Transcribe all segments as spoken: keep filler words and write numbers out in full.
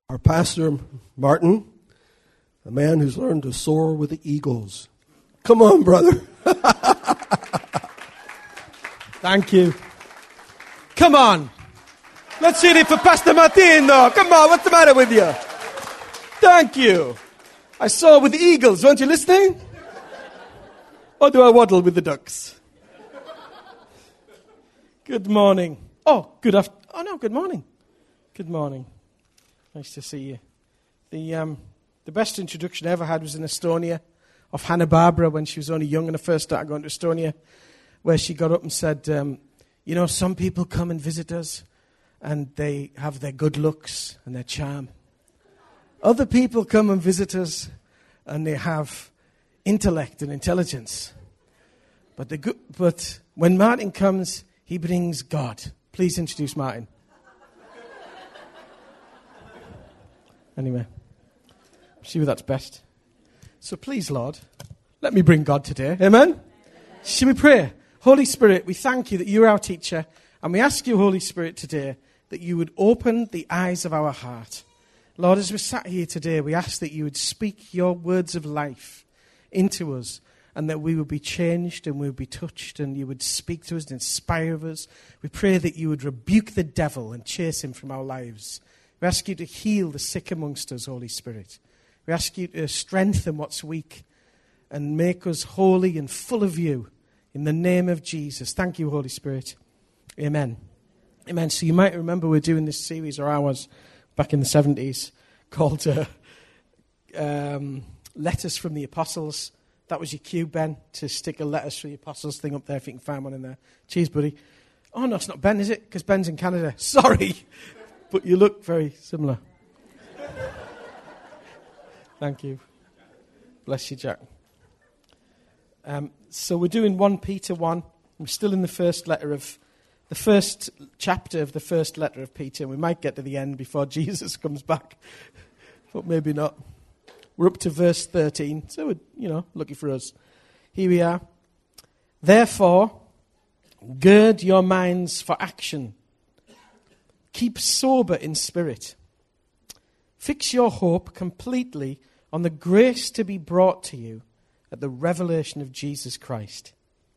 Our pastor, Martin, a man who's learned to soar with the eagles. Come on, brother. Thank you. Come on. Let's hear it for Pastor Martino. Come on, what's the matter with you? Thank you. I soar with the eagles. Weren't you listening? Or do I waddle with the ducks? Good morning. Oh, good afternoon. Oh, no, good morning. Good morning. Nice to see you. The um, the best introduction I ever had was in Estonia of Hanna-Barbera when she was only young and I first started going to Estonia, where she got up and said, um, you know, some people come and visit us and they have their good looks and their charm. Other people come and visit us and they have intellect and intelligence. But the go- but when Martin comes, he brings God. Please introduce Martin. Anyway, see where that's best. So please, Lord, let me bring God today. Amen? Amen? Shall we pray? Holy Spirit, we thank you that you're our teacher, and we ask you, Holy Spirit, today that you would open the eyes of our heart. Lord, as we sat here today, we ask that you would speak your words of life into us, and that we would be changed and we would be touched, and you would speak to us and inspire us. We pray that you would rebuke the devil and chase him from our lives. We ask you to heal the sick amongst us, Holy Spirit. We ask you to strengthen what's weak and make us holy and full of you in the name of Jesus. Thank you, Holy Spirit. Amen. Amen. So you might remember we're doing this series, or I was back in the seventies, called uh, um, Letters from the Apostles. That was your cue, Ben, to stick a Letters from the Apostles thing up there if you can find one in there. Cheers, buddy. Oh, no, it's not Ben, is it? Because Ben's in Canada. Sorry. But you look very similar. Thank you. Bless you, Jack. Um, so we're doing First Peter one. We're still in the first letter of, the first chapter of the first letter of Peter. And we might get to the end before Jesus comes back. But maybe not. We're up to verse thirteen. So, we're, you know, lucky for us. Here we are. Therefore, gird your minds for action. Keep sober in spirit. Fix your hope completely on the grace to be brought to you at the revelation of Jesus Christ.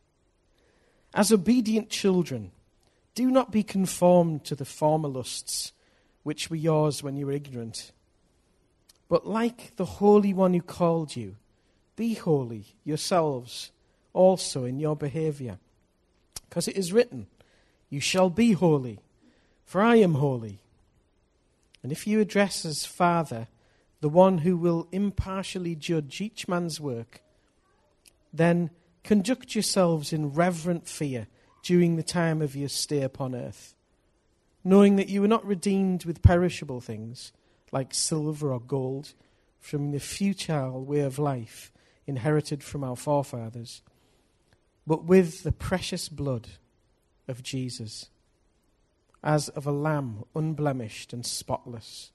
As obedient children, do not be conformed to the former lusts which were yours when you were ignorant. But like the Holy One who called you, be holy yourselves also in your behavior. Because it is written, you shall be holy, for I am holy. And if you address as Father the one who will impartially judge each man's work, then conduct yourselves in reverent fear during the time of your stay upon earth, knowing that you were not redeemed with perishable things, like silver or gold, from the futile way of life inherited from our forefathers, but with the precious blood of Jesus, as of a lamb unblemished and spotless.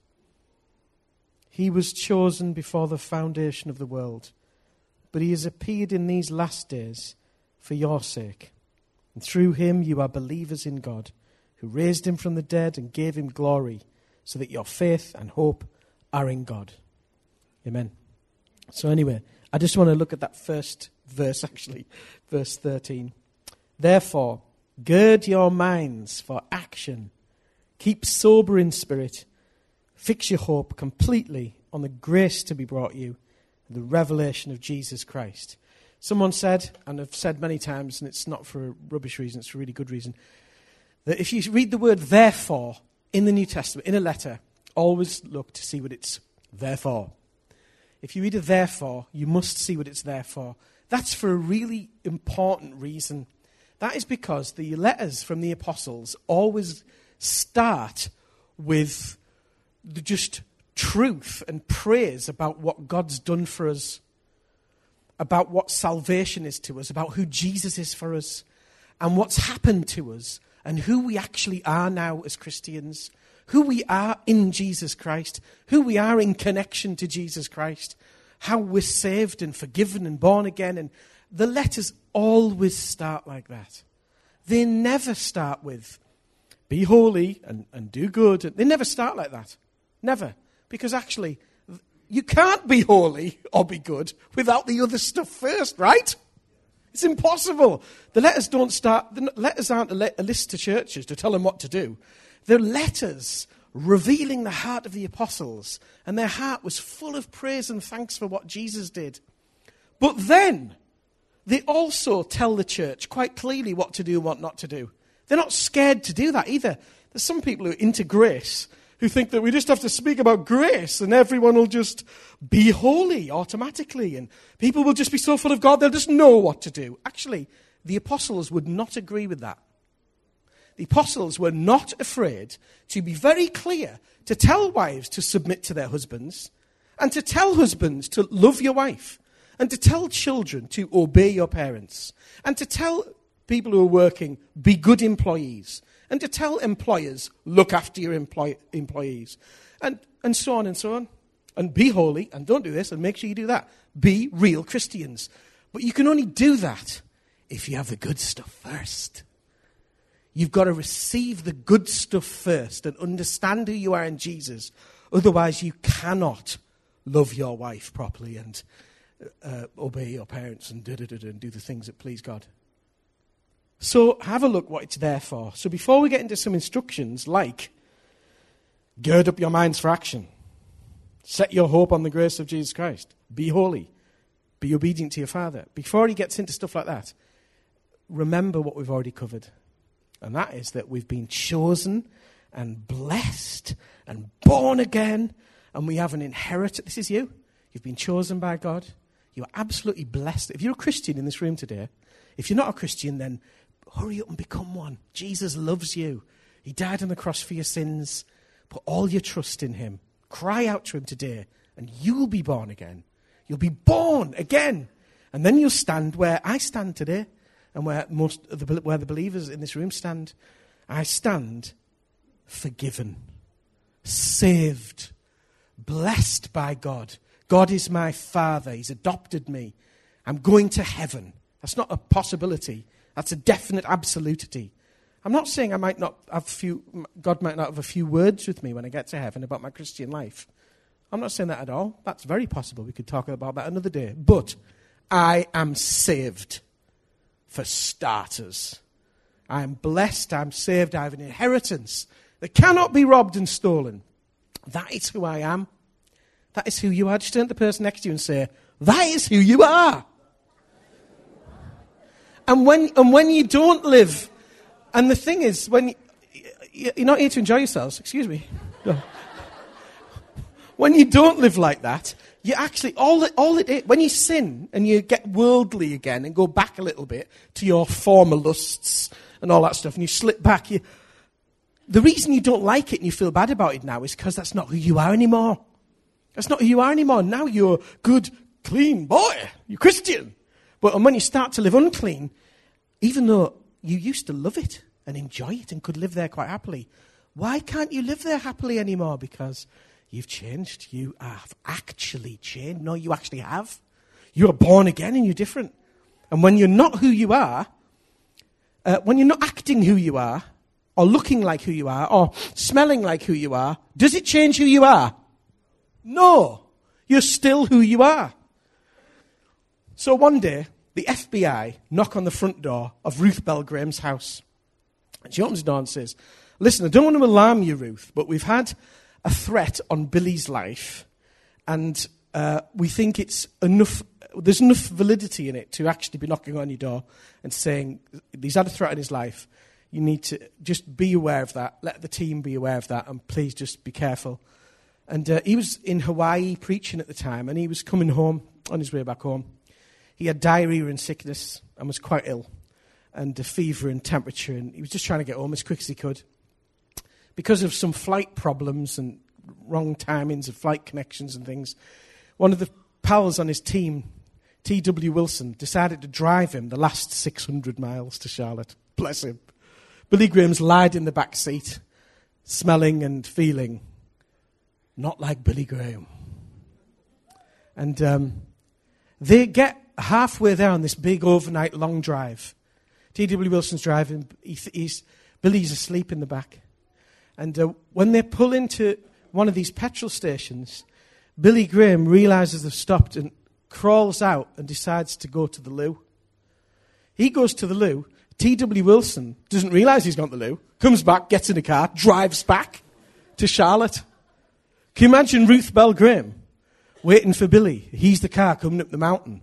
He was chosen before the foundation of the world, but he has appeared in these last days for your sake. And through him you are believers in God, who raised him from the dead and gave him glory, so that your faith and hope are in God. Amen. So anyway, I just want to look at that first verse, actually, verse thirteen. Therefore, gird your minds for action. Keep sober in spirit. Fix your hope completely on the grace to be brought you, the revelation of Jesus Christ. Someone said, and I've said many times, and it's not for a rubbish reason, it's for a really good reason, that if you read the word therefore in the New Testament, in a letter, always look to see what it's there for. If you read a therefore, you must see what it's there for. That's for a really important reason. That is because the letters from the apostles always start with the just truth and praise about what God's done for us, about what salvation is to us, about who Jesus is for us, and what's happened to us, and who we actually are now as Christians, who we are in Jesus Christ, who we are in connection to Jesus Christ, how we're saved and forgiven and born again. And the letters always start like that. They never start with, be holy and, and do good. They never start like that. Never. Because actually, you can't be holy or be good without the other stuff first, right? It's impossible. The letters don't start, the letters aren't a, le- a list to churches to tell them what to do. They're letters revealing the heart of the apostles, and their heart was full of praise and thanks for what Jesus did. But then, they also tell the church quite clearly what to do and what not to do. They're not scared to do that either. There's some people who are into grace who think that we just have to speak about grace and everyone will just be holy automatically and people will just be so full of God they'll just know what to do. Actually, the apostles would not agree with that. The apostles were not afraid to be very clear, to tell wives to submit to their husbands, and to tell husbands to love your wife, and to tell children to obey your parents, and to tell people who are working, be good employees, and to tell employers, look after your employ- employees, and, and so on and so on. And be holy, and don't do this, and make sure you do that. Be real Christians. But you can only do that if you have the good stuff first. You've got to receive the good stuff first and understand who you are in Jesus. Otherwise, you cannot love your wife properly and uh, obey your parents and, da, da, da, da, and do the things that please God. So have a look what it's there for. So before we get into some instructions like, gird up your minds for action. Set your hope on the grace of Jesus Christ. Be holy. Be obedient to your Father. Before he gets into stuff like that, remember what we've already covered. And that is that we've been chosen and blessed and born again. And we have an inheritance. This is you. You've been chosen by God. You are absolutely blessed. If you're a Christian in this room today, if you're not a Christian, then hurry up and become one. Jesus loves you. He died on the cross for your sins. Put all your trust in him. Cry out to him today, and you'll be born again. You'll be born again. And then you'll stand where I stand today. And where most of the, where the believers in this room stand. I stand forgiven, saved, blessed by God. God is my Father. He's adopted me. I'm going to heaven. That's not a possibility. That's a definite absolutity. I'm not saying I might not have few, God might not have a few words with me when I get to heaven about my Christian life. I'm not saying that at all. That's very possible. We could talk about that another day. But I am saved. For starters, I'm blessed, I'm saved, I have an inheritance that cannot be robbed and stolen. That is who I am. That is who you are. Just turn to the person next to you and say, that is who you are. And when and when you don't live, and the thing is, when you, you're not here to enjoy yourselves, excuse me. No. When you don't live like that, you actually, all it, all it is, when you sin and you get worldly again and go back a little bit to your former lusts and all that stuff and you slip back, you, the reason you don't like it and you feel bad about it now is because that's not who you are anymore. That's not who you are anymore. Now you're a good, clean boy. You're Christian. But when you start to live unclean, even though you used to love it and enjoy it and could live there quite happily, why can't you live there happily anymore? Because you've changed. You have actually changed. No, you actually have. You are born again and you're different. And when you're not who you are, uh, when you're not acting who you are, or looking like who you are, or smelling like who you are, does it change who you are? No. You're still who you are. So one day, the F B I knock on the front door of Ruth Bell Graham's house. And she opens the door and says, listen, I don't want to alarm you, Ruth, but we've had a threat on Billy's life, and uh, we think it's enough, there's enough validity in it to actually be knocking on your door and saying, he's had a threat in his life. You need to just be aware of that. Let the team be aware of that, and please just be careful. And uh, he was in Hawaii preaching at the time, and he was coming home, on his way back home. He had diarrhea and sickness and was quite ill, and a fever and temperature, and he was just trying to get home as quick as he could. Because of some flight problems and wrong timings of flight connections and things, one of the pals on his team, T W Wilson, decided to drive him the last six hundred miles to Charlotte. Bless him. Billy Graham's lied in the back seat, smelling and feeling not like Billy Graham. And um, they get halfway there on this big overnight long drive. T W Wilson's driving. He, he's, Billy's asleep in the back. And uh, when they pull into one of these petrol stations, Billy Graham realizes they've stopped and crawls out and decides to go to the loo. He goes to the loo. T W Wilson doesn't realize he's gone to the loo, comes back, gets in a car, drives back to Charlotte. Can you imagine Ruth Bell Graham waiting for Billy? He's the car coming up the mountain.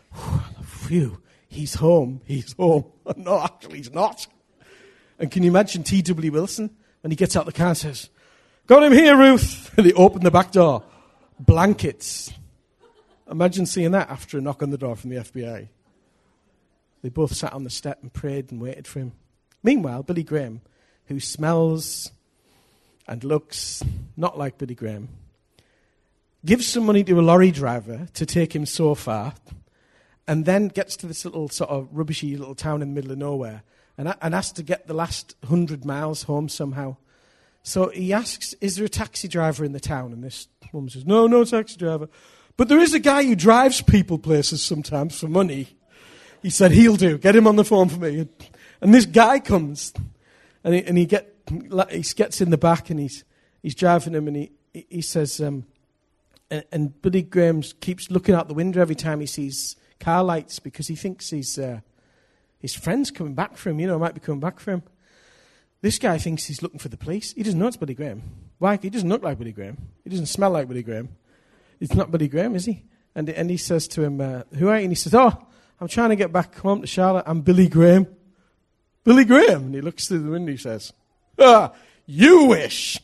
Phew, he's home, he's home. No, actually he's not. And can you imagine T W Wilson when he gets out the car and says, got him here, Ruth. And they open the back door. Blankets. Imagine seeing that after a knock on the door from the F B I. They both sat on the step and prayed and waited for him. Meanwhile, Billy Graham, who smells and looks not like Billy Graham, gives some money to a lorry driver to take him so far, and then gets to this little sort of rubbishy little town in the middle of nowhere, and, and has to get the last hundred miles home somehow. So he asks, is there a taxi driver in the town? And this woman says, no, no taxi driver. But there is a guy who drives people places sometimes for money. He said, he'll do. Get him on the phone for me. And this guy comes, and he, and he, get, he gets in the back, and he's he's driving him, and he, he says, um, and, and Billy Graham keeps looking out the window every time he sees car lights because he thinks he's, uh, his friend's coming back for him, you know, might be coming back for him. This guy thinks he's looking for the police. He doesn't know it's Billy Graham. Why? He doesn't look like Billy Graham. He doesn't smell like Billy Graham. It's not Billy Graham, is he? And, and he says to him, uh, who are you? And he says, oh, I'm trying to get back home to Charlotte. I'm Billy Graham. Billy Graham. And he looks through the window and he says, ah, you wish.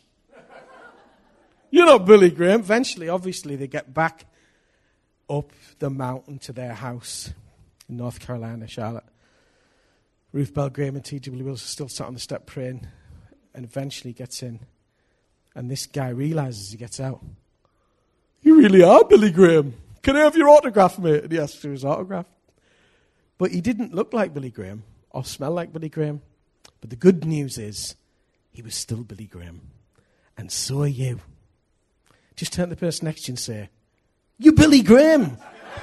You're not Billy Graham. Eventually, obviously, they get back up the mountain to their house in North Carolina, Charlotte. Ruth Bell Graham and T W Wilson still sat on the step praying, and eventually gets in. And this guy realizes he gets out. You really are Billy Graham. Can I have your autograph, mate? And he asks for his autograph. But he didn't look like Billy Graham or smell like Billy Graham. But the good news is he was still Billy Graham. And so are you. Just turn to the person next to you and say, you Billy Graham.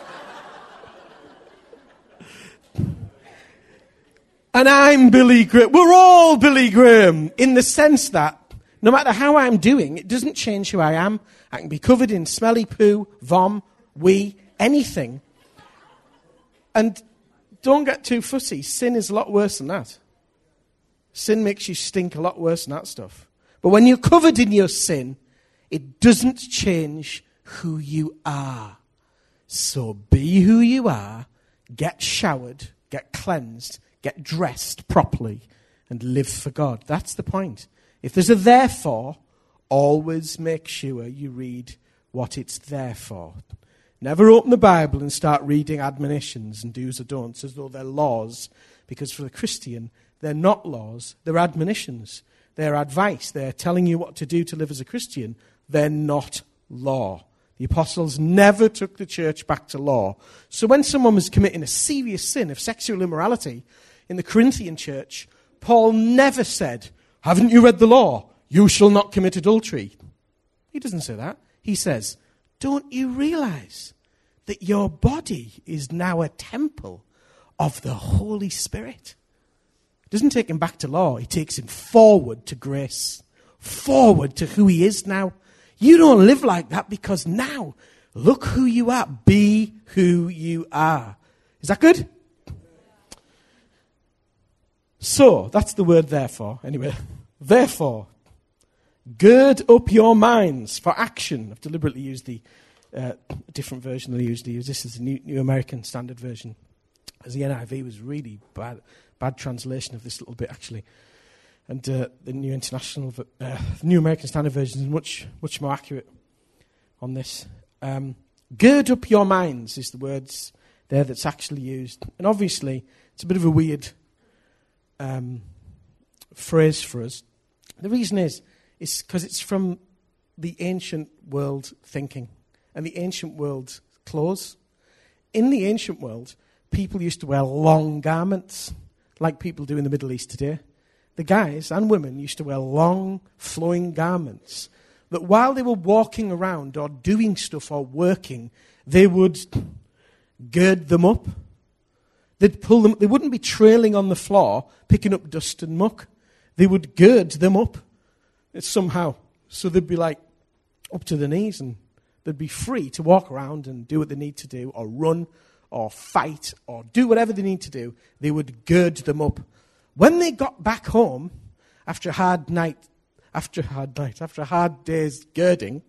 And I'm Billy Graham. We're all Billy Graham in the sense that no matter how I'm doing, it doesn't change who I am. I can be covered in smelly poo, vom, wee, anything. And don't get too fussy. Sin is a lot worse than that. Sin makes you stink a lot worse than that stuff. But when you're covered in your sin, it doesn't change who you are. So be who you are, get showered, get cleansed, get dressed properly, and live for God. That's the point. If there's a therefore, always make sure you read what it's there for. Never open the Bible and start reading admonitions and do's or don'ts as though they're laws, because for the Christian, they're not laws, they're admonitions. They're advice. They're telling you what to do to live as a Christian. They're not law. The apostles never took the church back to law. So when someone was committing a serious sin of sexual immorality in the Corinthian church, Paul never said, haven't you read the law? You shall not commit adultery. He doesn't say that. He says, don't you realize that your body is now a temple of the Holy Spirit? It doesn't take him back to law. He takes him forward to grace, forward to who he is now. You don't live like that because now, look who you are. Be who you are. Is that good? So, that's the word therefore. Anyway, therefore, gird up your minds for action. I've deliberately used the uh, different version than I usually use. This is the New, New American Standard Version. As the N I V was really bad, bad translation of this little bit, actually. And uh, the New International, uh, New American Standard Version is much, much more accurate on this. Um, gird up your minds is the words there that's actually used. And obviously, it's a bit of a weird um, phrase for us. The reason is, is because it's from the ancient world thinking and the ancient world clothes. In the ancient world, people used to wear long garments like people do in the Middle East today. The guys and women used to wear long, flowing garments that while they were walking around or doing stuff or working, they would gird them up. They'd pull them. They wouldn't be trailing on the floor, picking up dust and muck. They would gird them up somehow. So they'd be like up to the knees, and they'd be free to walk around and do what they need to do, or run, or fight, or do whatever they need to do. They would gird them up. When they got back home, after a hard night, after a hard night, after a hard day's girding,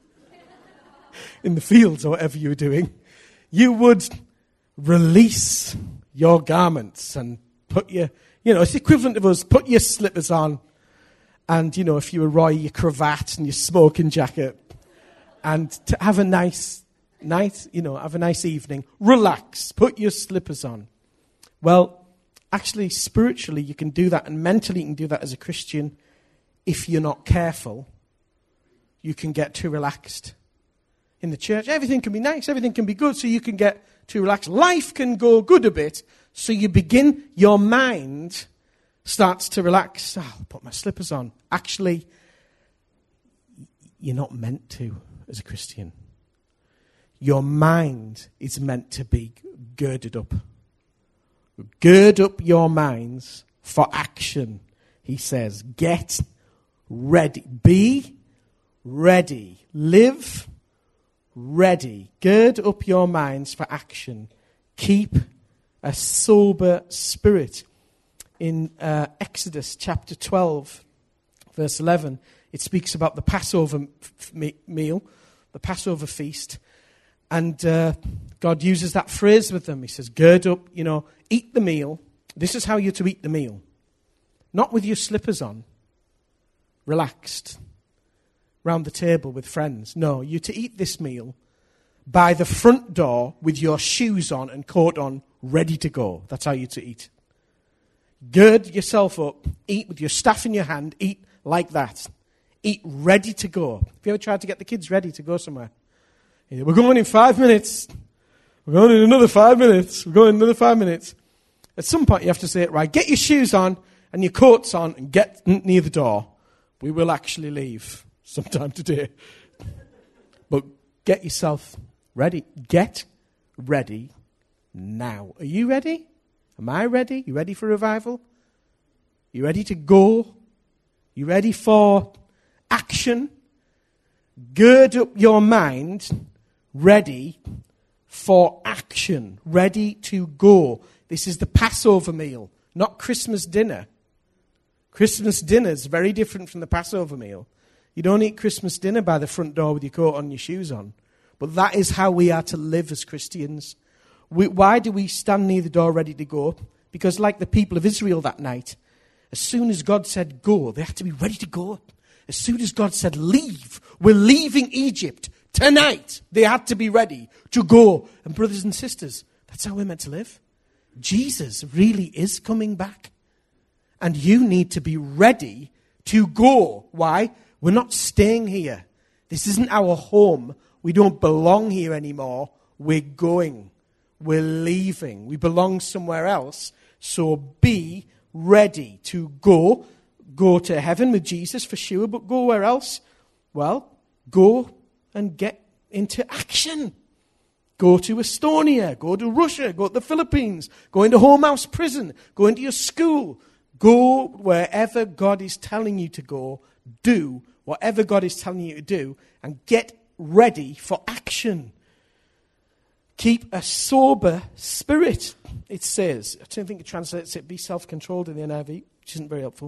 in the fields or whatever you were doing, you would release your garments and put your, you know, it's the equivalent of us, put your slippers on, and, you know, if you were Roy, your cravat and your smoking jacket, and to have a nice night, you know, have a nice evening, relax, put your slippers on. Well, actually, spiritually, you can do that, and mentally you can do that as a Christian. If you're not careful, you can get too relaxed. In the church, everything can be nice, everything can be good, so you can get too relaxed. Life can go good a bit, so you begin, your mind starts to relax. Oh, I'll put my slippers on. Actually, you're not meant to as a Christian. Your mind is meant to be girded up. Gird up your minds for action, he says. Get ready. Be ready. Live ready. Gird up your minds for action. Keep a sober spirit. In uh, Exodus chapter twelve, verse eleven, it speaks about the Passover f- meal, the Passover feast. And uh, God uses that phrase with them. He says, gird up, you know, eat the meal. This is how you're to eat the meal. Not with your slippers on, relaxed, round the table with friends. No, you're to eat this meal by the front door with your shoes on and coat on, ready to go. That's how you're to eat. Gird yourself up, eat with your staff in your hand, eat like that. Eat ready to go. Have you ever tried to get the kids ready to go somewhere? We're going in five minutes. We're going in another five minutes. We're going in another five minutes. At some point you have to say, right, get your shoes on and your coats on and get near the door. We will actually leave sometime today. But get yourself ready. Get ready now. Are you ready? Am I ready? You ready for revival? You ready to go? You ready for action? Gird up your mind, ready for action, ready to go. This is the Passover meal, not Christmas dinner. Christmas dinner is very different from the Passover meal. You don't eat Christmas dinner by the front door with your coat on and your shoes on. But that is how we are to live as Christians. We, why do we stand near the door ready to go? Because like the people of Israel that night, as soon as God said go, they had to be ready to go. As soon as God said leave, we're leaving Egypt tonight, they had to be ready to go. And brothers and sisters, that's how we're meant to live. Jesus really is coming back. And you need to be ready to go. Why? We're not staying here. This isn't our home. We don't belong here anymore. We're going. We're leaving. We belong somewhere else. So be ready to go. Go to heaven with Jesus for sure, but go where else? Well, go and get into action. Go to Estonia. Go to Russia. Go to the Philippines. Go into home house prison. Go into your school. Go wherever God is telling you to go. Do whatever God is telling you to do and get ready for action. Keep a sober spirit, it says. I don't think it translates it, be self-controlled in the N I V, which isn't very helpful.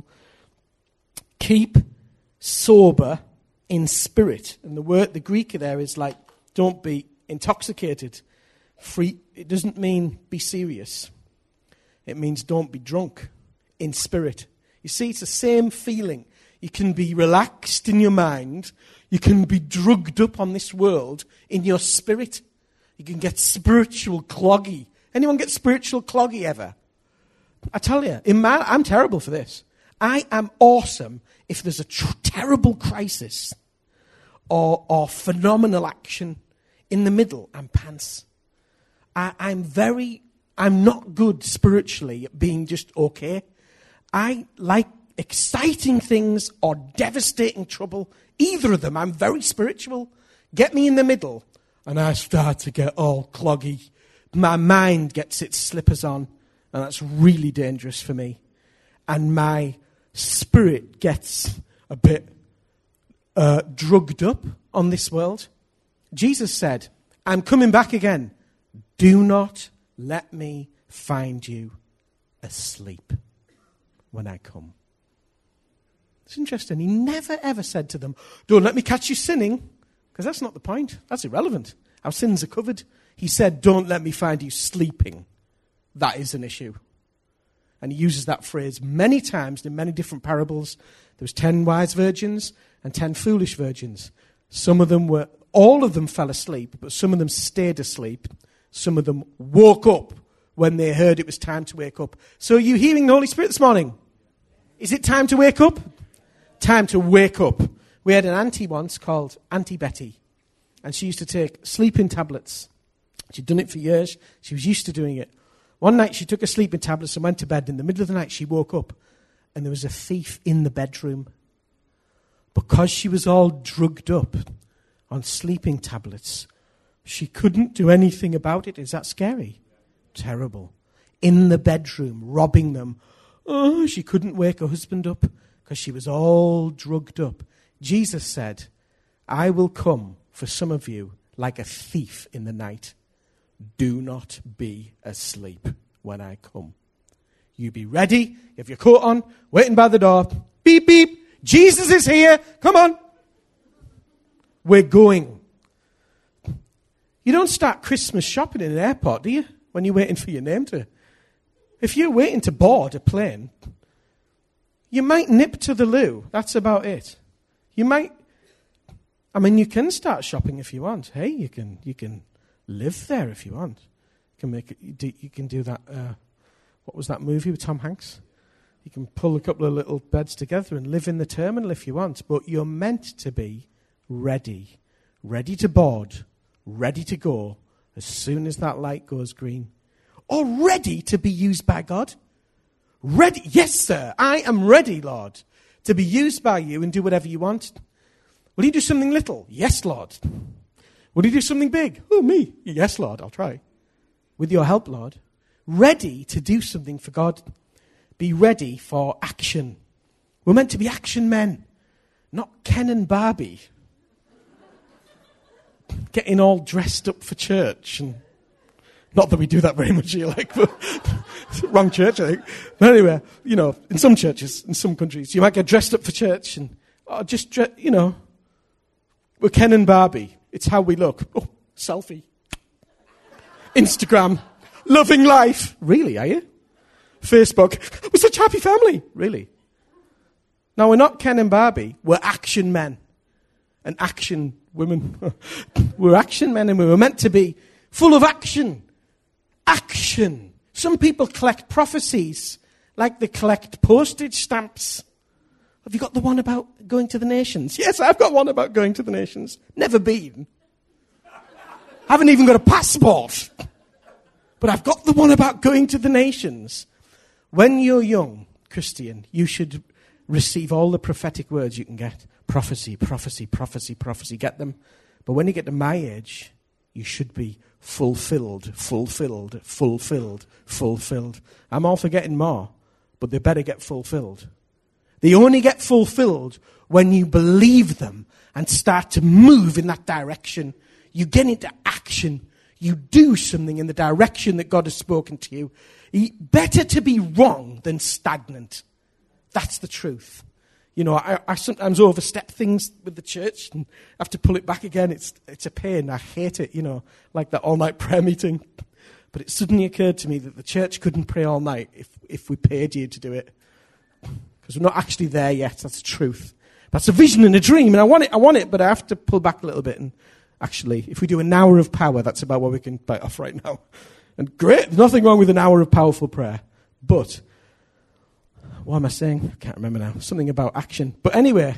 Keep sober in spirit. And the word, the Greek there is like, don't be intoxicated. Free. It doesn't mean be serious. It means don't be drunk in spirit. You see, it's the same feeling. You can be relaxed in your mind. You can be drugged up on this world in your spirit. You can get spiritual cloggy. Anyone get spiritual cloggy ever? I tell you, in my, I'm terrible for this. I am awesome if there's a tr- terrible crisis or, or phenomenal action. In the middle, I'm pants. I, I'm very, I'm not good spiritually at being just okay. I like exciting things or devastating trouble. Either of them, I'm very spiritual. Get me in the middle, and I start to get all cloggy. My mind gets its slippers on, and that's really dangerous for me. And my spirit gets a bit uh, drugged up on this world. Jesus said, I'm coming back again. Do not let me find you asleep when I come. It's interesting. He never ever said to them, don't let me catch you sinning, because that's not the point. That's irrelevant. Our sins are covered. He said, don't let me find you sleeping. That is an issue. And he uses that phrase many times in many different parables. There was ten wise virgins and ten foolish virgins. Some of them were, all of them fell asleep, but some of them stayed asleep. Some of them woke up when they heard it was time to wake up. So are you hearing the Holy Spirit this morning? Is it time to wake up? Time to wake up. We had an auntie once called Auntie Betty, and she used to take sleeping tablets. She'd done it for years. She was used to doing it. One night she took her sleeping tablets and went to bed. In the middle of the night she woke up, and there was a thief in the bedroom. Because she was all drugged up on sleeping tablets, she couldn't do anything about it. Is that scary? Terrible. In the bedroom, robbing them. Oh, she couldn't wake her husband up because she was all drugged up. Jesus said, I will come for some of you like a thief in the night. Do not be asleep when I come. You be ready, you have your coat on, waiting by the door. Beep, beep. Jesus is here. Come on. We're going. You don't start Christmas shopping in an airport, do you? When you're waiting for your name to. If you're waiting to board a plane, you might nip to the loo. That's about it. You might. I mean, you can start shopping if you want. Hey, you can. You can live there if you want. You can make it. You, do, you can do that. Uh, what was that movie with Tom Hanks? You can pull a couple of little beds together and live in the terminal if you want. But you're meant to be ready, ready to board, ready to go as soon as that light goes green. Or ready to be used by God. Ready. Yes, sir. I am ready, Lord, to be used by you and do whatever you want. Will you do something little? Yes, Lord. Will you do something big? Oh, me. Yes, Lord. I'll try. With your help, Lord. Ready to do something for God. Be ready for action. We're meant to be action men, not Ken and Barbie. Getting all dressed up for church. And not that we do that very much here, like, but wrong church, I think. But anyway, you know, in some churches, in some countries, you might get dressed up for church and oh, just, dre- you know, we're Ken and Barbie. It's how we look. Oh, selfie. Instagram. Loving life. Really, are you? Facebook. We're such a happy family. Really? Now, we're not Ken and Barbie. We're action men and action women. We're action men and we were meant to be full of action. Action. Some people collect prophecies like they collect postage stamps. Have you got the one about going to the nations? Yes, I've got one about going to the nations. Never been. Haven't even got a passport. But I've got the one about going to the nations. When you're young, Christian, you should receive all the prophetic words you can get. Prophecy, prophecy, prophecy, prophecy. Get them. But when you get to my age, you should be fulfilled, fulfilled, fulfilled, fulfilled. I'm all for getting more, but they better get fulfilled. They only get fulfilled when you believe them and start to move in that direction. You get into action. You do something in the direction that God has spoken to you. Better to be wrong than stagnant. That's the truth. You know, I, I sometimes overstep things with the church and have to pull it back again. It's it's a pain. I hate it, you know, like that all-night prayer meeting. But it suddenly occurred to me that the church couldn't pray all night if, if we paid you to do it. Because we're not actually there yet. That's the truth. That's a vision and a dream, and I want it, I want it, but I have to pull back a little bit. And actually, if we do an hour of power, that's about what we can bite off right now. And great, there's nothing wrong with an hour of powerful prayer. But what am I saying? I can't remember now. Something about action. But anyway,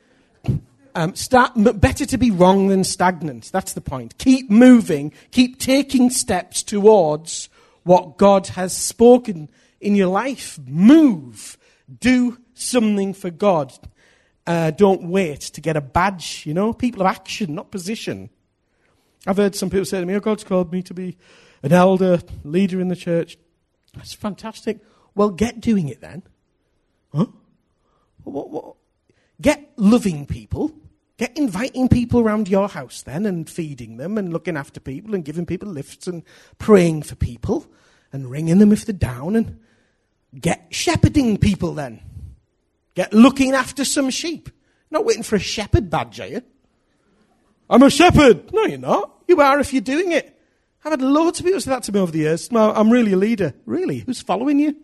um, start. Better to be wrong than stagnant. That's the point. Keep moving. Keep taking steps towards what God has spoken in your life. Move. Do something for God. Uh, don't wait to get a badge. You know, people of action, not position. I've heard some people say to me, "Oh, God's called me to be an elder, leader in the church." That's fantastic. Well, get doing it then. Huh? What, what? Get loving people Get inviting people around your house then and feeding them and looking after people and giving people lifts and praying for people and ringing them if they're down, and get shepherding people then. Get looking after some sheep. Not waiting for a shepherd badge, are you? I'm a shepherd. No, you're not. You are if you're doing it. I've had loads of people say that to me over the years. No, I'm really a leader. Really? Who's following you?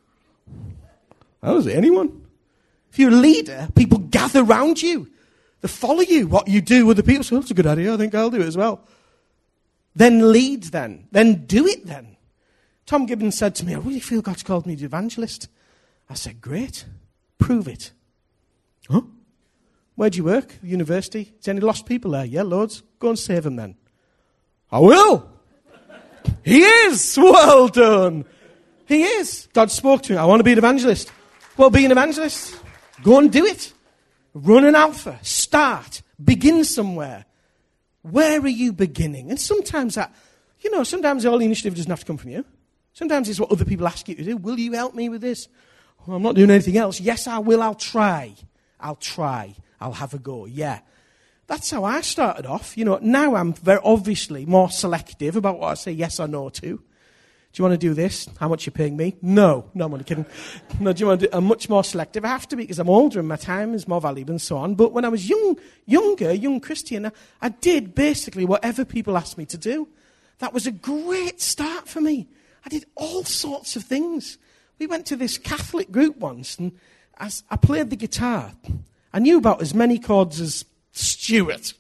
I don't see anyone. If you're a leader, people gather round you. They follow you. What you do with the people. So, that's a good idea. I think I'll do it as well. Then lead then. Then do it then. Tom Gibbons said to me, I really feel God's called me to evangelist. I said, great. Prove it. Huh? Where do you work? University? Is there any lost people there? Yeah, loads. Go and save them then. I will. He is. Well done. He is. God spoke to me. I want to be an evangelist. Well, be an evangelist. Go and do it. Run an alpha. Start. Begin somewhere. Where are you beginning? And sometimes that, you know, sometimes all the initiative doesn't have to come from you. Sometimes it's what other people ask you to do. Will you help me with this? Well, I'm not doing anything else. Yes, I will. I'll try. I'll try. I'll have a go. Yeah. That's how I started off. You know, now I'm very obviously more selective about what I say yes or no to. Do you want to do this? How much are you paying me? No. No, I'm only kidding. No, do you want to do, I'm much more selective. I have to be because I'm older and my time is more valuable and so on. But when I was young, younger, young Christian, I, I did basically whatever people asked me to do. That was a great start for me. I did all sorts of things. We went to this Catholic group once, and as I played the guitar. I knew about as many chords as Stuart.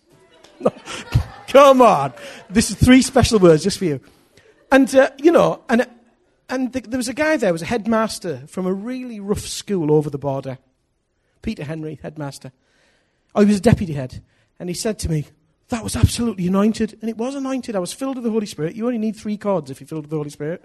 Come on. This is three special words just for you. And, uh, you know, and and the, there was a guy there, was a headmaster from a really rough school over the border. Peter Henry, headmaster. Oh, he was a deputy head. And he said to me, that was absolutely anointed. And it was anointed. I was filled with the Holy Spirit. You only need three chords if you're filled with the Holy Spirit.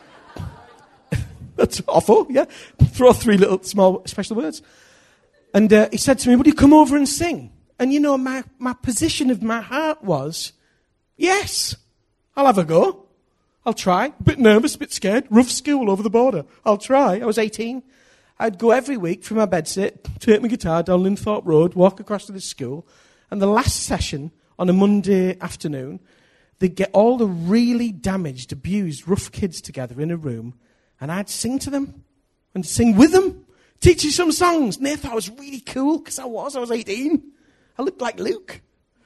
That's awful, yeah? Throw three little small special words. And uh, he said to me, would you come over and sing? And you know, my, my position of my heart was, yes, I'll have a go. I'll try. A bit nervous, a bit scared. Rough school over the border. I'll try. I was eighteen. I'd go every week from my bedsit, take my guitar down Linthorpe Road, walk across to this school, and the last session on a Monday afternoon, they'd get all the really damaged, abused, rough kids together in a room, and I'd sing to them and sing with them, teach you some songs. And they thought I was really cool, because I was. I was eighteen. I looked like Luke.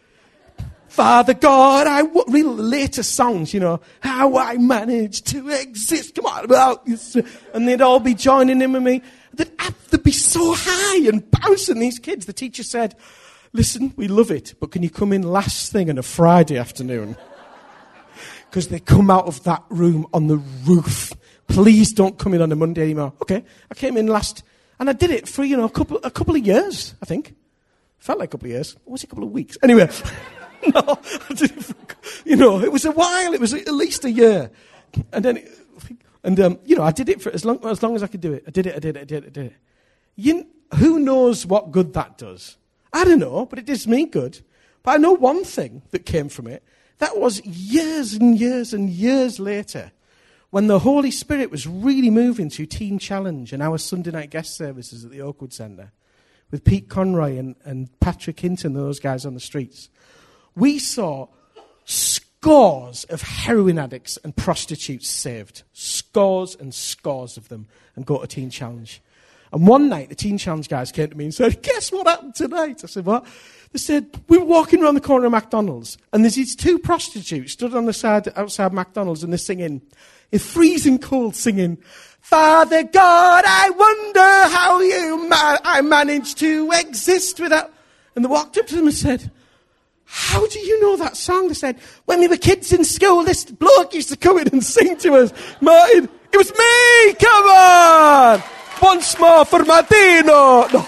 Father God, I w- real later songs, you know, how I managed to exist. Come on, well, and they'd all be joining in with me. They'd, they'd be so high and bouncing, these kids. The teacher said, listen, we love it, but can you come in last thing on a Friday afternoon? Because they come out of that room on the roof. Please don't come in on a Monday anymore. Okay, I came in last, and I did it for, you know, a couple, a couple of years, I think. Felt like a couple of years. Or was it a couple of weeks? Anyway. No, I did it for, you know, it was a while. It was at least a year. And then, it, and um, you know, I did it for as long, as long as I could do it. I did it, I did it, I did it, I did it. You, who knows what good that does? I don't know, but it does me good. But I know one thing that came from it. That was years and years and years later, when the Holy Spirit was really moving to Teen Challenge and our Sunday night guest services at the Oakwood Centre, with Pete Conroy and, and Patrick Hinton, those guys on the streets. We saw scores of heroin addicts and prostitutes saved. Scores and scores of them, and go to Teen Challenge. And one night, the Teen Challenge guys came to me and said, guess what happened tonight? I said, what? They said, we were walking around the corner of McDonald's, and there's these two prostitutes stood on the side outside McDonald's, and they're singing, in freezing cold, singing, Father God, I wonder how you ma- I managed to exist without... And they walked up to them and said, how do you know that song? They said, when we were kids in school, this bloke used to come in and sing to us. Martin, it was me! Come on! Once more for Martino! No.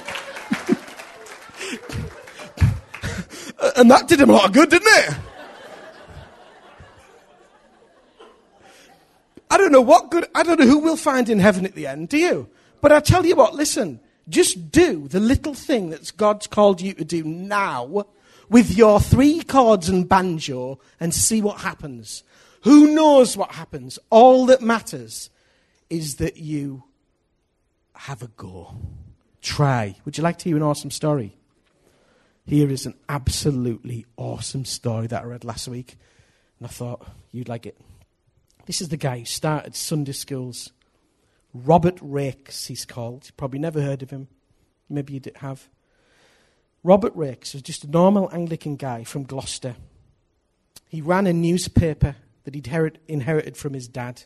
And that did him a lot of good, didn't it? I don't know what good, I don't know who we'll find in heaven at the end, do you? But I tell you what, listen, just do the little thing that God's called you to do now with your three chords and banjo and see what happens. Who knows what happens? All that matters is that you have a go. Try. Would you like to hear an awesome story? here is an absolutely awesome story that I read last week. And I thought, you'd like it. This is the guy who started Sunday schools. Robert Raikes, he's called. You probably never heard of him. Maybe you did have. Robert Raikes was just a normal Anglican guy from Gloucester. He ran a newspaper that he'd herit- inherited from his dad.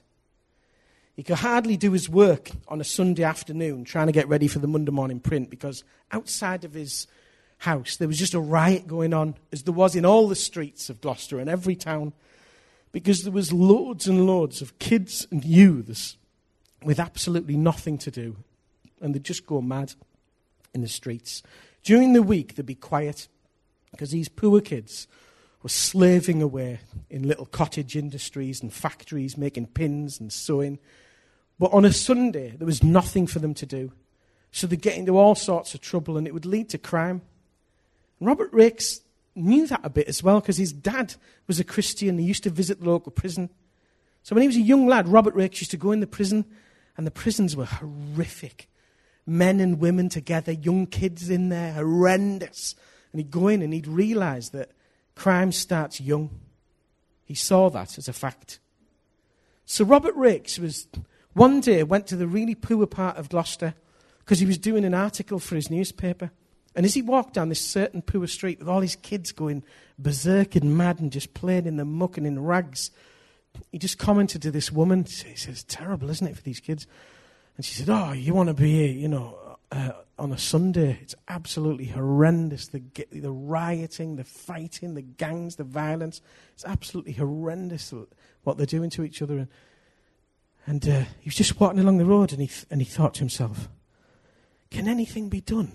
He could hardly do his work on a Sunday afternoon trying to get ready for the Monday morning print because outside of his house there was just a riot going on, as there was in all the streets of Gloucester and every town, because there was loads and loads of kids and youths with absolutely nothing to do, and they'd just go mad in the streets. During the week they'd be quiet because these poor kids were slaving away in little cottage industries and factories making pins and sewing. But on a Sunday, there was nothing for them to do. So they'd get into all sorts of trouble and it would lead to crime. And Robert Raikes knew that a bit as well because his dad was a Christian. He used to visit the local prison. So when he was a young lad, Robert Raikes used to go in the prison, and the prisons were horrific. Men and women together, young kids in there, horrendous. And he'd go in and he'd realise that crime starts young. He saw that as a fact. So Robert Raikes was... One day went to the really poor part of Gloucester because he was doing an article for his newspaper. And as he walked down this certain poor street with all his kids going berserk and mad and just playing in the muck and in rags, he just commented to this woman. He says, terrible, isn't it, for these kids? And she said, oh, you want to be here, you know, uh, on a Sunday? It's absolutely horrendous. The, the rioting, the fighting, the gangs, the violence. It's absolutely horrendous what they're doing to each other. And And uh, he was just walking along the road and he th- and he thought to himself, can anything be done?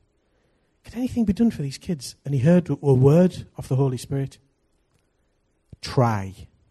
Can anything be done for these kids? And he heard a word of the Holy Spirit. Try.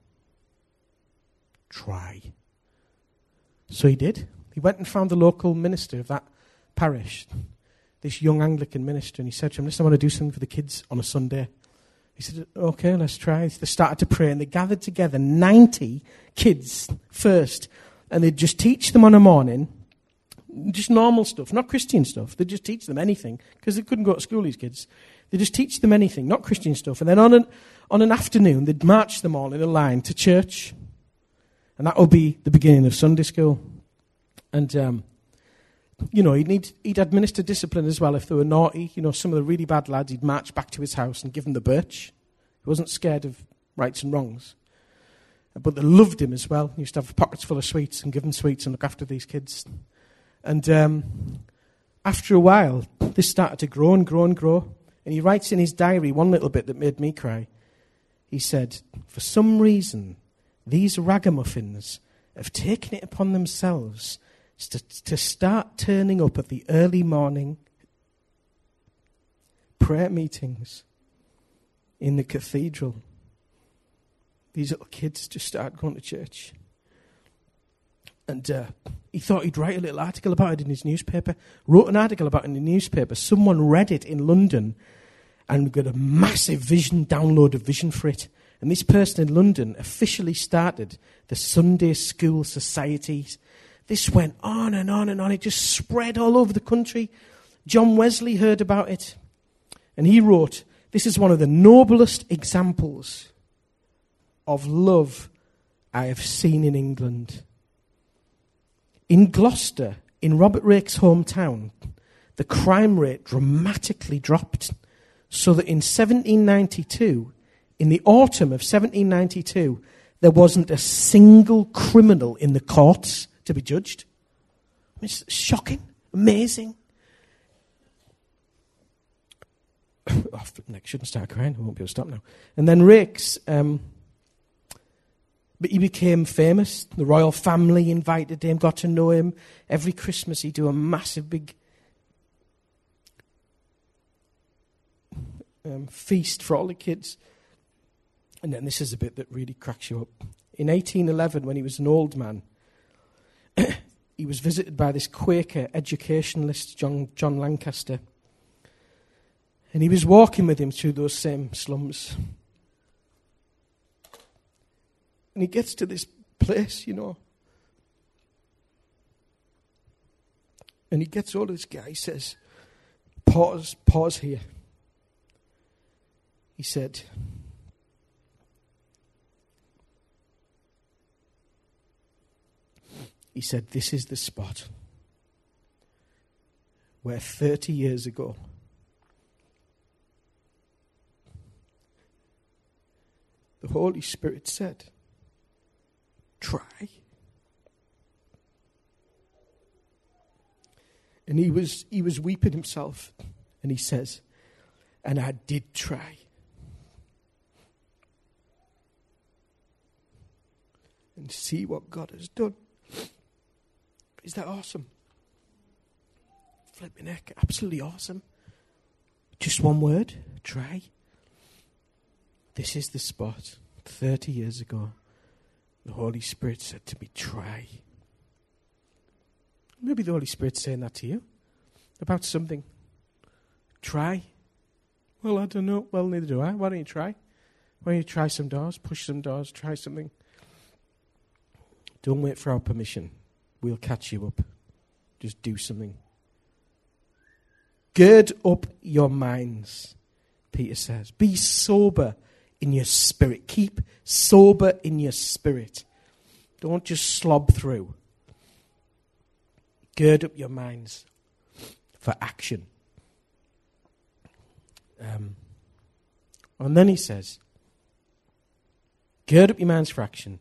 Try. So he did. He went and found the local minister of that parish, this young Anglican minister, and he said to him, listen, I want to do something for the kids on a Sunday. He said, okay, let's try. They started to pray, and they gathered together ninety kids first, and they'd just teach them on a morning, just normal stuff, not Christian stuff. They'd just teach them anything, because they couldn't go to school, these kids. They'd just teach them anything, not Christian stuff. And then on an, on an afternoon, they'd march them all in a line to church, and that would be the beginning of Sunday school. And, um, you know, he'd, need, he'd administer discipline as well if they were naughty. You know, some of the really bad lads, he'd march back to his house and give them the birch. He wasn't scared of rights and wrongs. But they loved him as well. He used to have pockets full of sweets and give them sweets and look after these kids. And um, after a while, this started to grow and grow and grow. And he writes in his diary one little bit that made me cry. He said, for some reason, these ragamuffins have taken it upon themselves to, to start turning up at the early morning prayer meetings in the cathedral. These little kids just started going to church. And uh, he thought he'd write a little article about it in his newspaper. Wrote an article about it in the newspaper. Someone read it in London and got a massive vision, download of vision for it. And this person in London officially started the Sunday School Societies. This went on and on and on. It just spread all over the country. John Wesley heard about it. And he wrote, this is one of the noblest examples of love I have seen in England. In Gloucester, in Robert Raikes' hometown, the crime rate dramatically dropped, so that in seventeen ninety-two, in the autumn of seventeen ninety-two, there wasn't a single criminal in the courts to be judged. It's shocking, amazing. Oh, I shouldn't start crying, I won't be able to stop now. And then Raikes, um, but he became famous. The royal family invited him, got to know him. Every Christmas he'd do a massive big um, feast for all the kids. And then this is a bit that really cracks you up. In eighteen eleven, when he was an old man, he was visited by this Quaker educationalist, John, John Lancaster. And he was walking with him through those same slums. And he gets to this place, you know. And he gets hold of this guy, he says, pause, pause here. he said, he said, this is the spot where thirty years ago the Holy Spirit said, try. And he was he was weeping himself, and he says, and I did try. And see what God has done. Is that awesome? Flipping heck, absolutely awesome. Just one word, try. This is the spot. Thirty years ago, the Holy Spirit said to me, try. Maybe the Holy Spirit's saying that to you about something. Try. Well, I don't know. Well, neither do I. Why don't you try? Why don't you try some doors, push some doors, try something? Don't wait for our permission. We'll catch you up. Just do something. Gird up your minds, Peter says. Be sober in your spirit. Keep sober in your spirit. Don't just slob through. Gird up your minds for action. Um, and then he says, gird up your minds for action.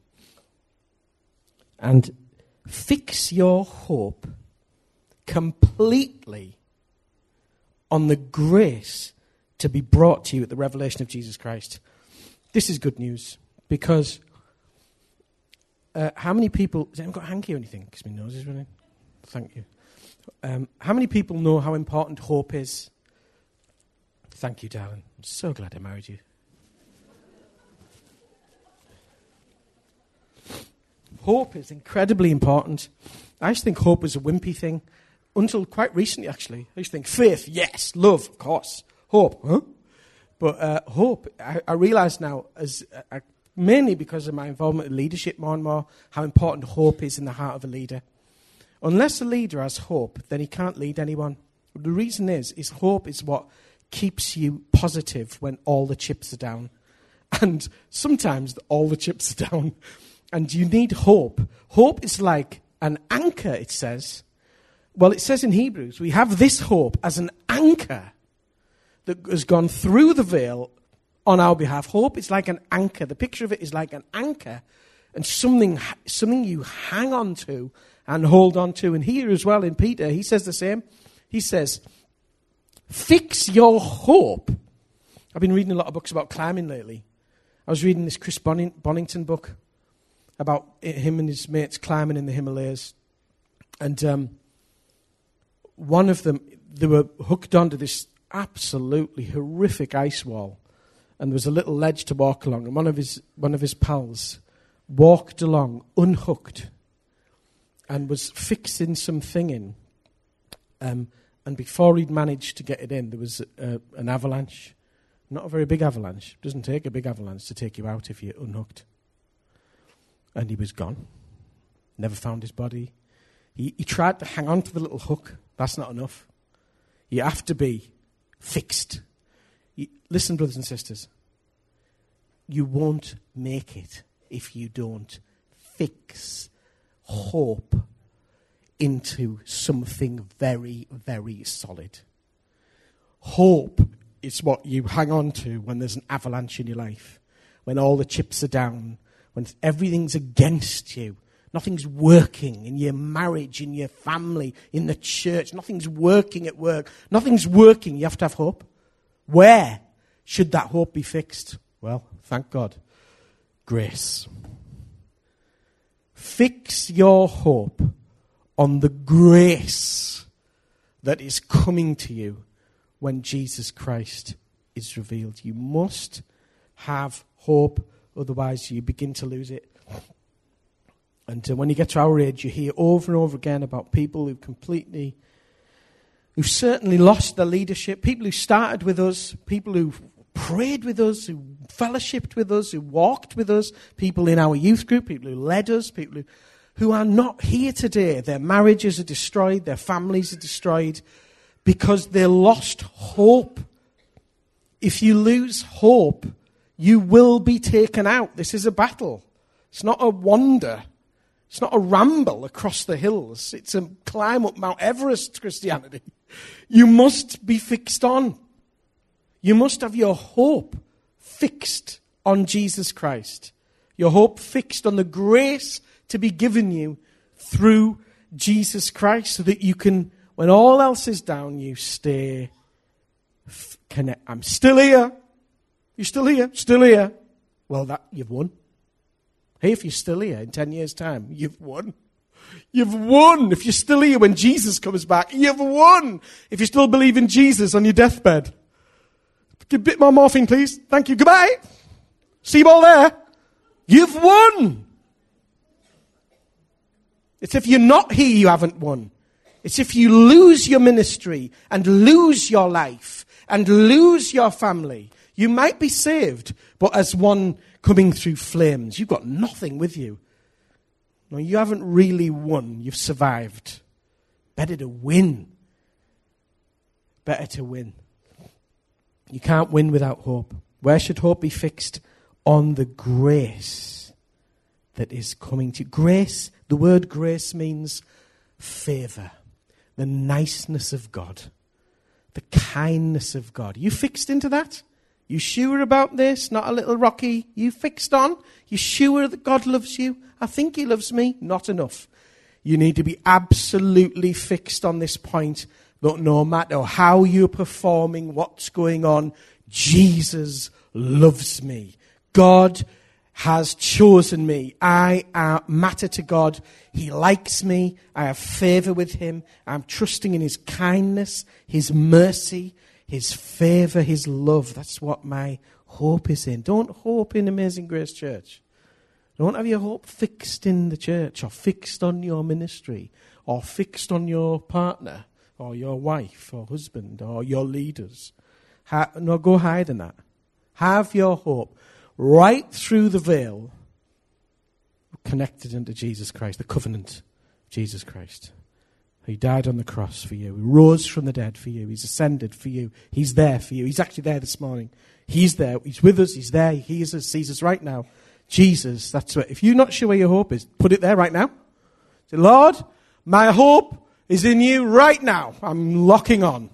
And fix your hope completely on the grace to be brought to you at the revelation of Jesus Christ. This is good news, because uh, how many people... Has anyone got a hanky or anything? Because my nose is running. Thank you. Um, how many people know how important hope is? Thank you, darling. I'm so glad I married you. Hope is incredibly important. I used to think hope was a wimpy thing until quite recently, actually. I used to think faith, yes, love, of course. Hope, huh? But uh, hope, I, I realise now, as uh, mainly because of my involvement in leadership more and more, how important hope is in the heart of a leader. Unless a leader has hope, then he can't lead anyone. The reason is, is hope is what keeps you positive when all the chips are down. And sometimes all the chips are down. And you need hope. Hope is like an anchor, it says. Well, it says in Hebrews, we have this hope as an anchor that has gone through the veil on our behalf. Hope is like an anchor. The picture of it is like an anchor and something, something you hang on to and hold on to. And here as well in Peter, he says the same. He says, fix your hope. I've been reading a lot of books about climbing lately. I was reading this Chris Bonington book about him and his mates climbing in the Himalayas. And um, one of them, they were hooked onto this absolutely horrific ice wall. And there was a little ledge to walk along. And one of his one of his pals walked along unhooked and was fixing something in. Um, and before he'd managed to get it in, there was a, an avalanche. Not a very big avalanche. It doesn't take a big avalanche to take you out if you're unhooked. And he was gone. Never found his body. He, he tried to hang on to the little hook. That's not enough. You have to be fixed. You, listen, brothers and sisters. You won't make it if you don't fix hope into something very, very solid. Hope is what you hang on to when there's an avalanche in your life, when all the chips are down, when everything's against you. Nothing's working in your marriage, in your family, in the church. Nothing's working at work. Nothing's working. You have to have hope. Where should that hope be fixed? Well, thank God. Grace. Fix your hope on the grace that is coming to you when Jesus Christ is revealed. You must have hope, otherwise you begin to lose it. And uh, when you get to our age, you hear over and over again about people who completely, who've certainly lost their leadership, people who started with us, people who prayed with us, who fellowshipped with us, who walked with us, people in our youth group, people who led us, people who, who are not here today. Their marriages are destroyed, their families are destroyed, because they lost hope If you lose hope, you will be taken out. This is a battle. It's not a wander. It's not a ramble across the hills. It's a climb up Mount Everest, Christianity. You must be fixed on. You must have your hope fixed on Jesus Christ. Your hope fixed on the grace to be given you through Jesus Christ, so that you can, when all else is down, you stay f- connect. I'm still here. You're still here. Still here. Well, that you've won. Hey, if you're still here in ten years' time, you've won. You've won. If you're still here when Jesus comes back, you've won. If you still believe in Jesus on your deathbed. A bit more morphine, please. Thank you. Goodbye. See you all there. You've won. It's if you're not here, you haven't won. It's if you lose your ministry and lose your life and lose your family. You might be saved, but as one coming through flames, you've got nothing with you. No, you haven't really won. You've survived. Better to win. Better to win. You can't win without hope. Where should hope be fixed? On the grace that is coming to you. Grace, the word grace means favor, the niceness of God, the kindness of God. Are you fixed into that? You sure about this? Not a little rocky? You fixed on? You sure that God loves you? I think he loves me. Not enough. You need to be absolutely fixed on this point that no matter how you're performing, what's going on, Jesus loves me. God has chosen me. I uh, matter to God. He likes me. I have favor with him. I'm trusting in his kindness, his mercy, his favor, his love. That's what my hope is in. Don't hope in Amazing Grace Church. Don't have your hope fixed in the church or fixed on your ministry or fixed on your partner or your wife or husband or your leaders. Ha- no, go higher than that. Have your hope right through the veil connected into Jesus Christ, the covenant of Jesus Christ. He died on the cross for you. He rose from the dead for you. He's ascended for you. He's there for you. He's actually there this morning. He's there. He's with us. He's there. He hears us, sees us right now. Jesus, that's what. If you're not sure where your hope is, put it there right now. Say, Lord, my hope is in you right now. I'm locking on.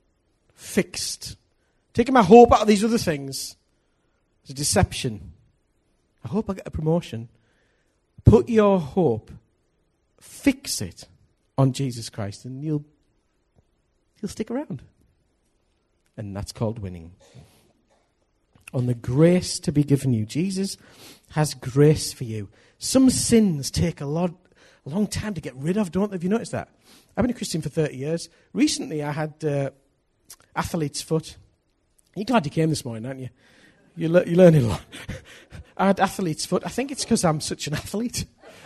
Fixed. Taking my hope out of these other things. It's a deception. I hope I get a promotion. Put your hope, fix it on Jesus Christ, and you'll you'll stick around. And that's called winning. On the grace to be given you. Jesus has grace for you. Some sins take a lot, a long time to get rid of, don't they? Have you noticed that? I've been a Christian for thirty years. Recently I had uh, athlete's foot. You're glad you came this morning, aren't you? You le- you're learning a lot. I had athlete's foot. I think it's because I'm such an athlete.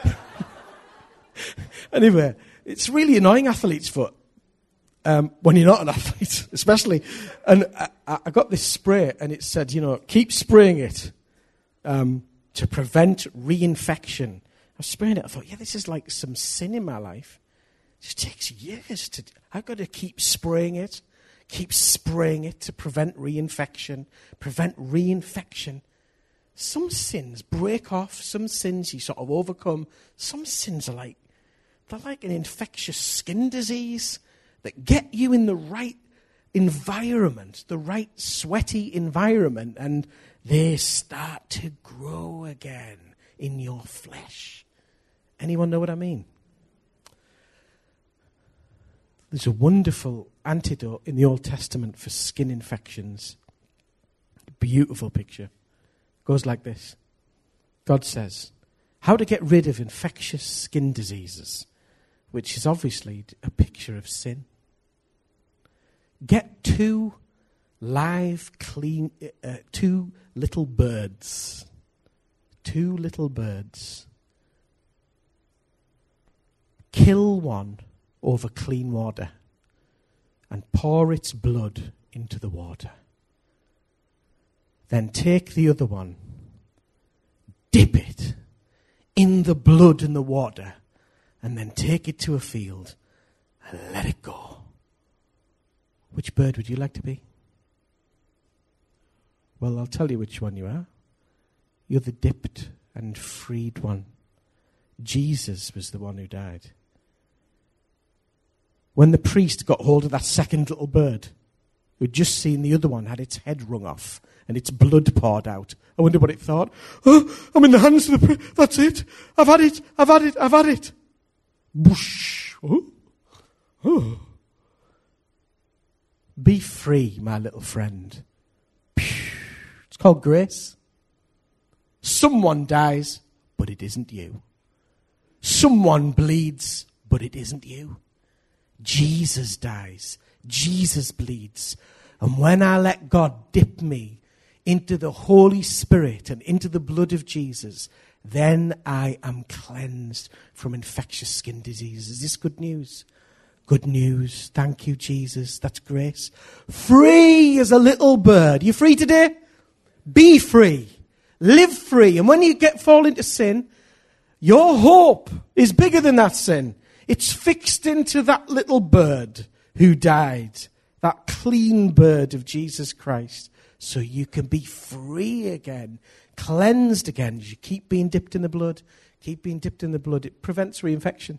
Anyway, it's really annoying, athlete's foot, um, when you're not an athlete, especially. And I, I got this spray, and it said, you know, keep spraying it um, to prevent reinfection. I was spraying it. I thought, yeah, this is like some sin in my life. It just takes years to. I've got to keep spraying it, keep spraying it to prevent reinfection, prevent reinfection. Some sins break off. Some sins you sort of overcome. Some sins are like, they're like an infectious skin disease that get you in the right environment, the right sweaty environment, and they start to grow again in your flesh. Anyone know what I mean? There's a wonderful antidote in the Old Testament for skin infections. Beautiful picture. Goes like this. God says, how to get rid of infectious skin diseases, which is obviously a picture of sin. Get two live, clean, uh, two little birds. Two little birds. Kill one over clean water and pour its blood into the water. Then take the other one, dip it in the blood and the water, and then take it to a field and let it go. Which bird would you like to be? Well, I'll tell you which one you are. You're the dipped and freed one. Jesus was the one who died. When the priest got hold of that second little bird, who'd just seen the other one had its head wrung off and its blood poured out, I wonder what it thought. Oh, I'm in the hands of the priest. That's it. I've had it. I've had it. I've had it. Whoosh. Oh. Oh. Be free, my little friend. It's called grace. Someone dies, but it isn't you. Someone bleeds, but it isn't you. Jesus dies. Jesus bleeds. And when I let God dip me into the Holy Spirit and into the blood of Jesus, then I am cleansed from infectious skin disease. Is this good news? Good news. Thank you, Jesus. That's grace. Free as a little bird. You free today? Be free. Live free. And when you get fall into sin, your hope is bigger than that sin. It's fixed into that little bird who died, that clean bird of Jesus Christ, so you can be free again, cleansed again. You keep being dipped in the blood, keep being dipped in the blood. It prevents reinfection.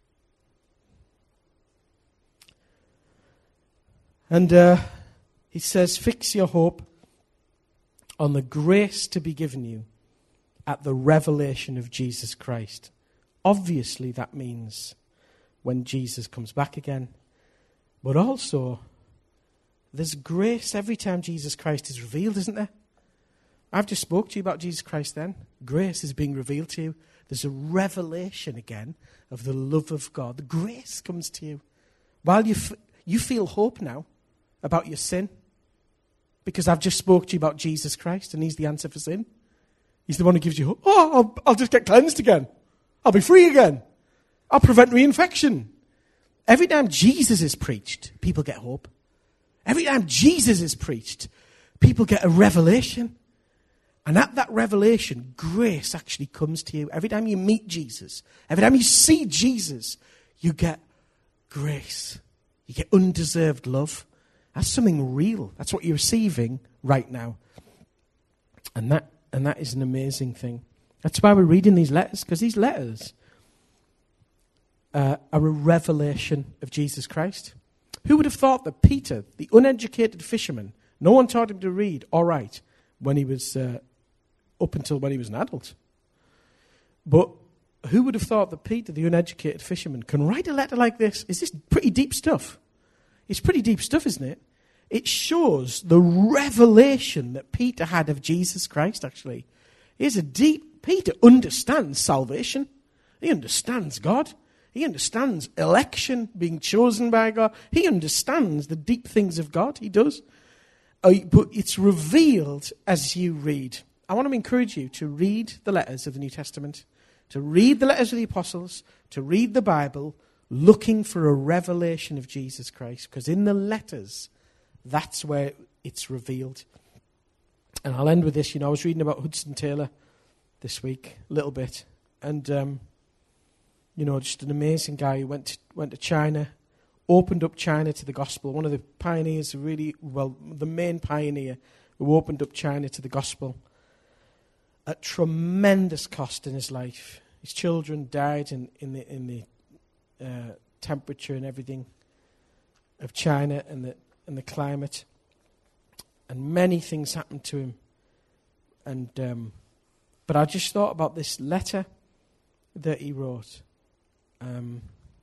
And uh, he says, fix your hope on the grace to be given you at the revelation of Jesus Christ. Obviously, that means when Jesus comes back again. But also, there's grace every time Jesus Christ is revealed, isn't there? I've just spoke to you about Jesus Christ then. Grace is being revealed to you. There's a revelation again of the love of God. The grace comes to you. While you, f- you feel hope now about your sin, because I've just spoke to you about Jesus Christ, and he's the answer for sin. He's the one who gives you hope. Oh, I'll, I'll just get cleansed again. I'll be free again. I'll prevent reinfection. Every time Jesus is preached, people get hope. Every time Jesus is preached, people get a revelation. And at that revelation, grace actually comes to you. Every time you meet Jesus, every time you see Jesus, you get grace. You get undeserved love. That's something real. That's what you're receiving right now. And that and that is an amazing thing. That's why we're reading these letters, because these letters uh, are a revelation of Jesus Christ. Who would have thought that Peter, the uneducated fisherman, no one taught him to read or write when he was, uh, up until when he was an adult. But who would have thought that Peter, the uneducated fisherman, can write a letter like this? Is this pretty deep stuff? It's pretty deep stuff, isn't it? It shows the revelation that Peter had of Jesus Christ, actually. Here's a deep, Peter understands salvation. He understands God. He understands election, being chosen by God. He understands the deep things of God. He does. Uh, but it's revealed as you read. I want to encourage you to read the letters of the New Testament, to read the letters of the apostles, to read the Bible, looking for a revelation of Jesus Christ. Because in the letters, that's where it's revealed. And I'll end with this. You know, I was reading about Hudson Taylor this week, a little bit. And, um, you know, just an amazing guy who went to, went to China, opened up China to the gospel. One of the pioneers, really, well, the main pioneer who opened up China to the gospel at tremendous cost in his life. His children died in, in the in the uh, temperature and everything of China and the and the climate, and many things happened to him. And um, but I just thought about this letter that he wrote um,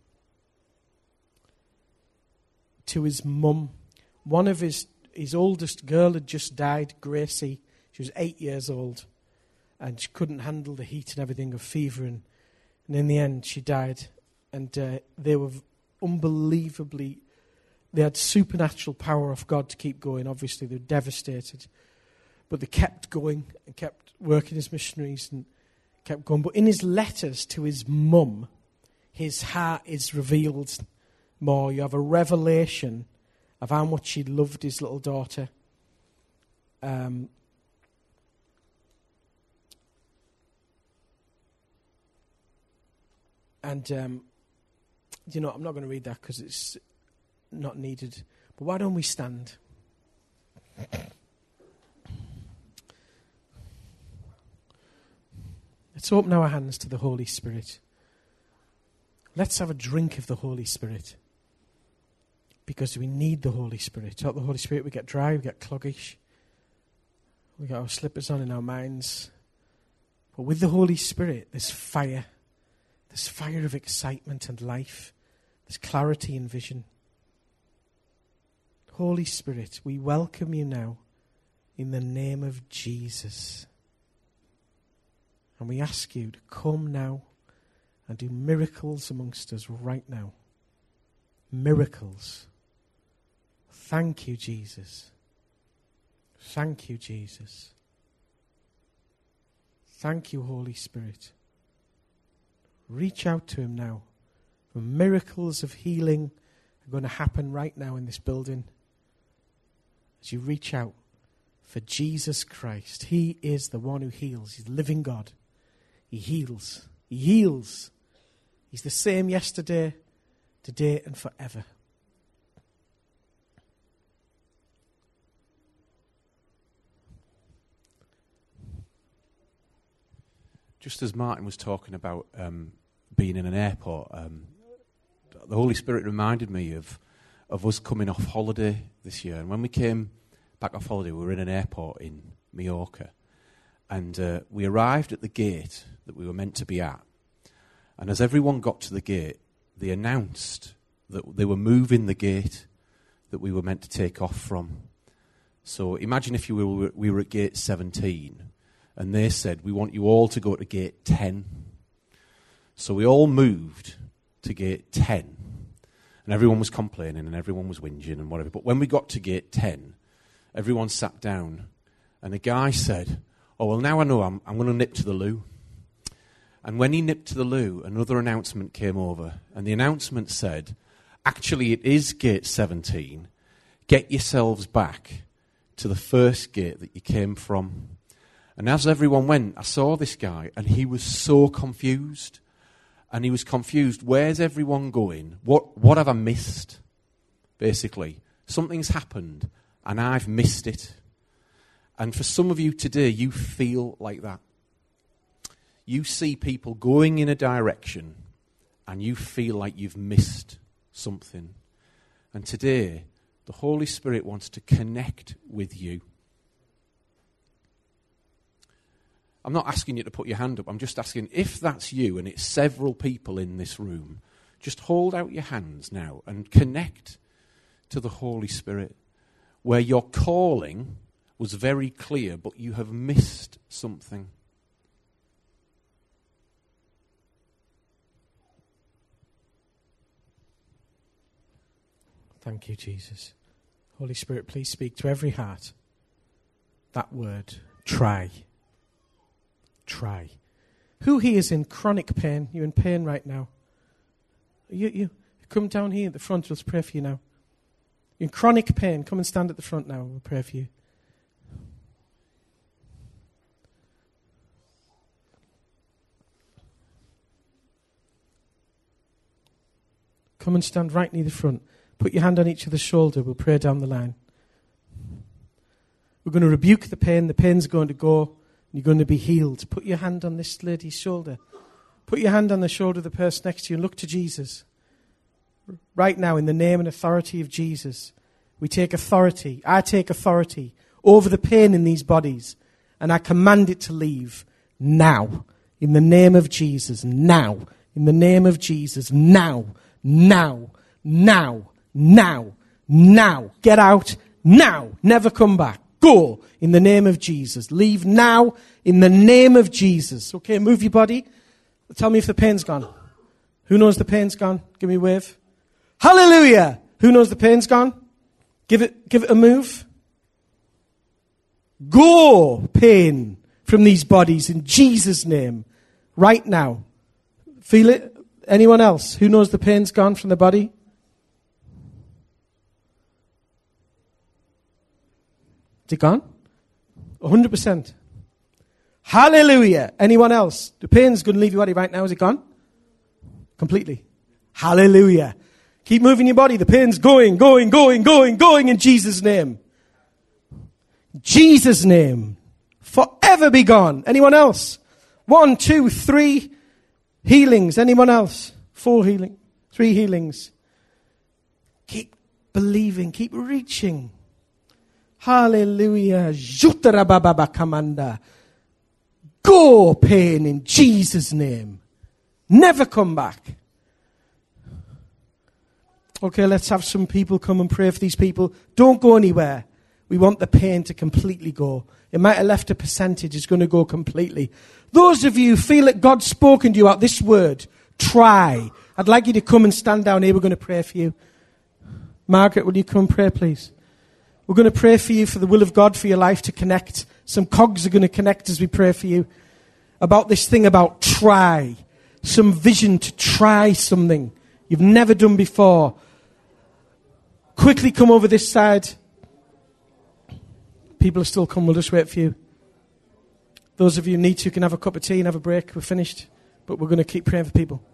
to his mum. One of his his oldest girl had just died, Gracie. She was eight years old, and she couldn't handle the heat and everything of fever, and, and in the end she died. And uh, they were unbelievably, they had supernatural power of God to keep going. Obviously they were devastated, but they kept going and kept working as missionaries and kept going. But in his letters to his mum, his heart is revealed more. You have a revelation of how much he loved his little daughter. Um, and, um, you know, I'm not going to read that because it's not needed. But why don't we stand? Let's open our hands to the Holy Spirit. Let's have a drink of the Holy Spirit. Because we need the Holy Spirit. Without the Holy Spirit, we get dry, we get cloggish. We got our slippers on in our minds. But with the Holy Spirit, there's fire. There's fire of excitement and life. There's clarity and vision. Holy Spirit, we welcome you now in the name of Jesus. And we ask you to come now and do miracles amongst us right now. Miracles. Thank you, Jesus. Thank you, Jesus. Thank you, Holy Spirit. Reach out to him now. For miracles of healing are going to happen right now in this building. As you reach out for Jesus Christ. He is the one who heals. He's the living God. He heals. He heals. He's the same yesterday, today, and forever. Just as Martin was talking about um, being in an airport, um, the Holy Spirit reminded me of, of us coming off holiday this year. And when we came back off holiday, we were in an airport in Mallorca. And uh, we arrived at the gate that we were meant to be at. And as everyone got to the gate, they announced that they were moving the gate that we were meant to take off from. So imagine if you were, we were at gate seventeen. And they said, we want you all to go to gate ten. So we all moved to gate ten. And everyone was complaining and everyone was whinging and whatever. But when we got to gate ten, everyone sat down. And a guy said, oh, well, now I know I'm, I'm going to nip to the loo. And when he nipped to the loo, another announcement came over. And the announcement said, actually, it is gate seventeen. Get yourselves back to the first gate that you came from. And as everyone went, I saw this guy, and he was so confused. And he was confused. Where's everyone going? What what have I missed? Basically, something's happened, and I've missed it. And for some of you today, you feel like that. You see people going in a direction, and you feel like you've missed something. And today, the Holy Spirit wants to connect with you. I'm not asking you to put your hand up. I'm just asking, if that's you and it's several people in this room, just hold out your hands now and connect to the Holy Spirit, where your calling was very clear, but you have missed something. Thank you, Jesus. Holy Spirit, please speak to every heart. That word, try. Try. Who here is in chronic pain? You're in pain right now. You, you come down here at the front. Let's pray for you now. You're in chronic pain. Come and stand at the front now. We'll pray for you. Come and stand right near the front. Put your hand on each other's shoulder. We'll pray down the line. We're going to rebuke the pain. The pain's going to go. You're going to be healed. Put your hand on this lady's shoulder. Put your hand on the shoulder of the person next to you and look to Jesus. Right now, in the name and authority of Jesus, we take authority. I take authority over the pain in these bodies, and I command it to leave now. In the name of Jesus, now. In the name of Jesus, now. Now. Now. Now. Now. Get out now. Never come back. Go in the name of Jesus. Leave now in the name of Jesus. Okay, move your body. Tell me if the pain's gone. Who knows the pain's gone? Give me a wave. Hallelujah! Who knows the pain's gone? Give it, give it a move. Go, pain, from these bodies in Jesus' name. Right now. Feel it? Anyone else? Who knows the pain's gone from the body? Is it gone? one hundred percent. Hallelujah. Anyone else? The pain's going to leave your body right now. Is it gone? Completely. Hallelujah. Keep moving your body. The pain's going, going, going, going, going in Jesus' name. Jesus' name. Forever be gone. Anyone else? One, two, three healings. Anyone else? Four healing. Three healings. Keep believing. Keep reaching. Hallelujah. Jutarababakamanda. Go, pain, in Jesus' name. Never come back. Okay, let's have some people come and pray for these people. Don't go anywhere. We want the pain to completely go. It might have left a percentage. It's going to go completely. Those of you who feel that God's spoken to you out this word, try. I'd like you to come and stand down here. We're going to pray for you. Margaret, will you come and pray, please? We're going to pray for you for the will of God for your life to connect. Some cogs are going to connect as we pray for you. About this thing about try. Some vision to try something you've never done before. Quickly come over this side. People are still coming. We'll just wait for you. Those of you who need to can have a cup of tea and have a break. We're finished. But we're going to keep praying for people.